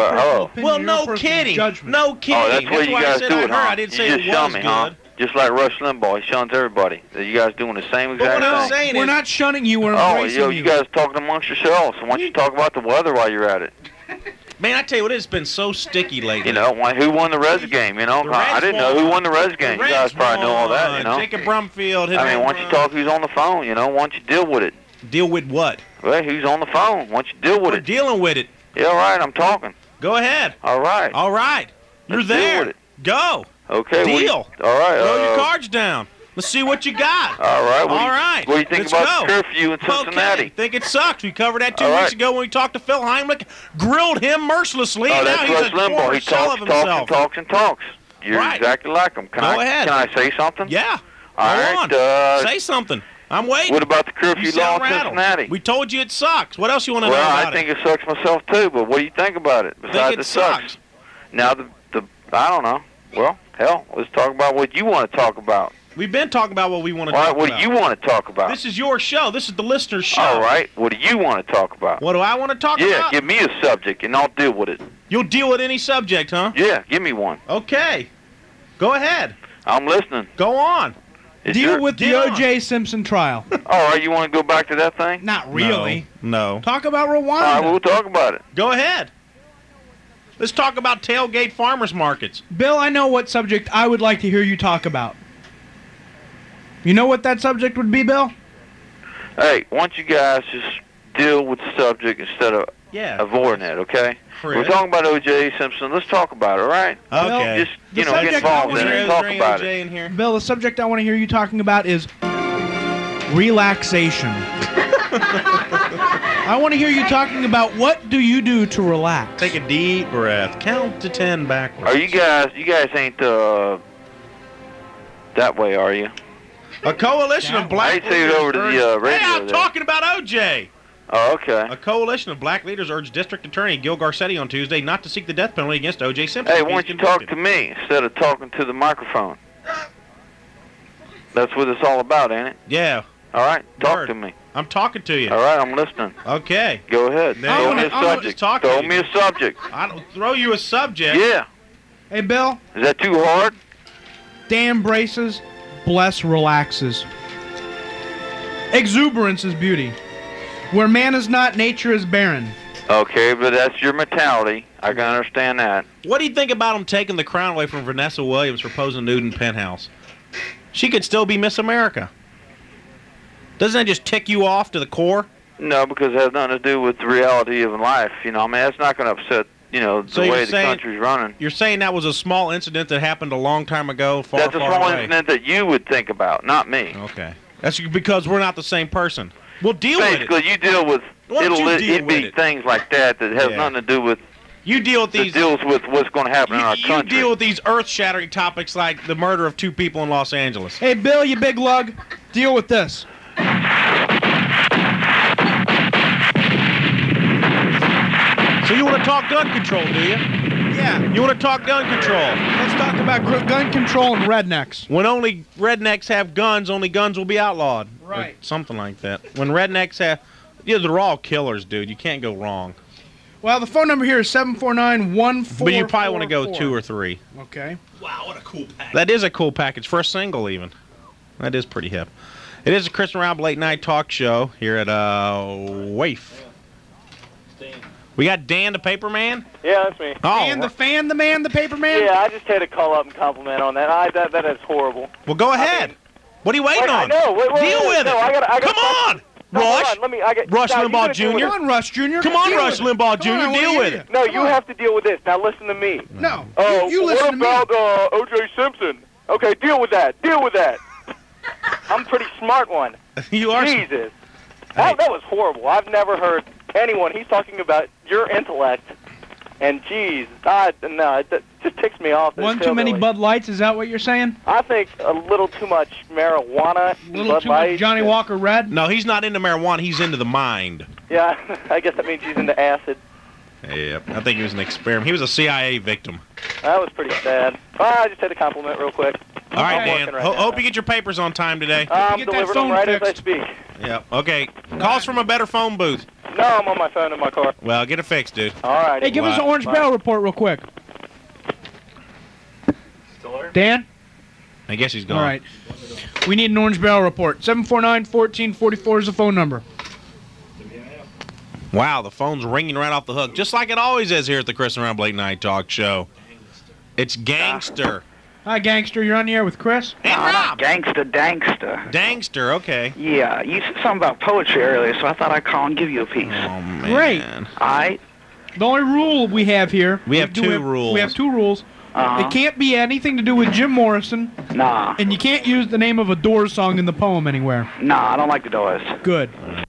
Well, no kidding. No kidding. Oh, that's what you guys do it, huh? I didn't say it was good. Just like Rush Limbaugh, he shuns everybody. Are you guys doing the same exact thing? We're not shunning you. We're embracing you. You guys talking amongst yourselves. Why don't you talk about the weather while you're at it? Man, I tell you what, it's been so sticky lately. Who won the Reds game? I didn't know who won the Reds game. You guys probably know all that. Jacob Brumfield. Why don't you talk who's on the phone? Why don't you deal with it? Deal with what? Well, who's on the phone? Why don't you deal with We're dealing with it. Yeah, all right. I'm talking. Go ahead. All right. All right. You're there. Deal with it. Go. Okay. Deal. All right. Throw your cards down. Let's see what you got. All right. All right. What do you think about the curfew in Cincinnati? Okay. Think it sucks. We covered that 2 weeks ago when we talked to Phil Heimlich. Grilled him mercilessly. Oh, now he's a poor shell of himself. He talks. You're exactly like him. Go ahead. Can I say something? Yeah. All right. Say something. I'm waiting. What about the curfew law in Cincinnati? We told you it sucks. What else you want to know about it? Well, I think it sucks myself too, but what do you think about it? Besides it sucks. Now, I don't know. Well, hell, let's talk about what you want to talk about. We've been talking about what we want to talk about. What do you want to talk about? This is your show. This is the listener's show. All right. What do you want to talk about? What do I want to talk about? Yeah, give me a subject, and I'll deal with it. You'll deal with any subject, huh? Yeah, give me one. Okay. Go ahead. I'm listening. Go on. Deal with the O.J. Simpson trial. All right, you want to go back to that thing? Not really. No. Talk about Rwanda. All right, we'll talk about it. Go ahead. Let's talk about tailgate farmers markets. Bill, I know what subject I would like to hear you talk about. You know what that subject would be, Bill? Hey, why don't you guys just deal with the subject instead of avoiding it, okay? Chris. We're talking about O.J. Simpson. Let's talk about it, all right? Okay. Just, get involved in it and talk about it. Bill, the subject I want to hear you talking about is relaxation. I want to hear you talking about what do you do to relax. Take a deep breath. Count to 10 backwards. Are you guys ain't that way, are you? A coalition of black leaders. I say it over to the radio. Hey, I'm talking about O.J. Oh, okay. A coalition of black leaders urged District Attorney Gil Garcetti on Tuesday not to seek the death penalty against O.J. Simpson. Hey, why don't you talk to me instead of talking to the microphone? That's what it's all about, ain't it? Yeah. All right, talk to me. I'm talking to you. All right, I'm listening. Okay. Go ahead. Throw me a subject. Throw me a subject. I don't throw you a subject. Yeah. Hey, Bill. Is that too hard? Dan braces, bless relaxes. Exuberance is beauty. Where man is not, nature is barren. Okay, but that's your mentality. I can understand that. What do you think about him taking the crown away from Vanessa Williams for posing nude in Penthouse? She could still be Miss America. Doesn't that just tick you off to the core? No, because it has nothing to do with the reality of life. You know, I mean, that's not going to upset, you know, the way the country's running. You're saying that was a small incident that happened a long time ago, far, That's a far small away. incident that you would think about, not me. Okay. That's because we're not the same person. We'll deal with it. Basically, you deal with, Why don't you deal it'd be with it? things like that that has Yeah. nothing to do with, You deal with that these. deals with what's going to happen in our You country. deal with these earth-shattering topics like the murder of 2 people in Los Angeles. Hey, Bill, you big lug, deal with this. So you want to talk gun control, do you? Yeah. You want to talk gun control? Let's talk about gun control and rednecks. When only rednecks have guns, only guns will be outlawed. Right. Or something like that. When rednecks have... Yeah, they're all killers, dude. You can't go wrong. Well, the phone number here is 749-1444. But you probably want to go 2 or 3. Okay. Wow, what a cool package. That is a cool package for a single, even. That is pretty hip. It is a Chris and Rob late night talk show here at WAIF. We got Dan the Paper Man. Yeah, that's me. Oh, And the fan, the man, the paper man? Yeah, I just had to call up and compliment on that. That is horrible. well, go ahead. What are you waiting on? I know. Wait, Deal with no, it. I gotta Come on, No, hold Rush. on, let me, Rush now, you Limbaugh gotta deal with Jr. Come on, Rush Jr. Come on, Deal Rush with it. Limbaugh Come on, I Jr. wanna Deal hear with you. it. No, you have to deal with this. Now listen to me. No. Oh, you listen what to me. about O.J. Simpson? Okay, deal with that. Deal with that. I'm a pretty smart one. You are. Jesus. That was horrible. I've never heard anyone. He's talking about your intellect. And geez, no, it just ticks me off. One too many Bud Lights, is that what you're saying? I think a little too much marijuana. A little too much Johnny Walker Red? No, he's not into marijuana. He's into the mind. Yeah, I guess that means he's into acid. Yep. I think he was an experiment. He was a CIA victim. That was pretty sad. I just had a compliment real quick. All right, I'm Dan. working right now. Hope you get your papers on time today. I'm delivering them right as I speak. Yep. Okay. Call us from a better phone booth. No, I'm on my phone in my car. Well, get it fixed, dude. All right. Hey, give us an Orange Barrel report real quick. Dan? I guess he's gone. All right. We need an Orange Barrel report. 749-1444 is the phone number. Wow, the phone's ringing right off the hook, just like it always is here at the Chris and Rob Late Night Talk Show. It's Gangster. Hi, Gangster. You're on the air with Chris? And Rob. Gangster, Dangster. Dangster, okay. Yeah, you said something about poetry earlier, so I thought I'd call and give you a piece. Oh, man. Great. All right. The only rule we have here... We have two rules. We have 2 rules. It can't be anything to do with Jim Morrison. Nah. And you can't use the name of a Doors song in the poem anywhere. Nah, I don't like the Doors. Good.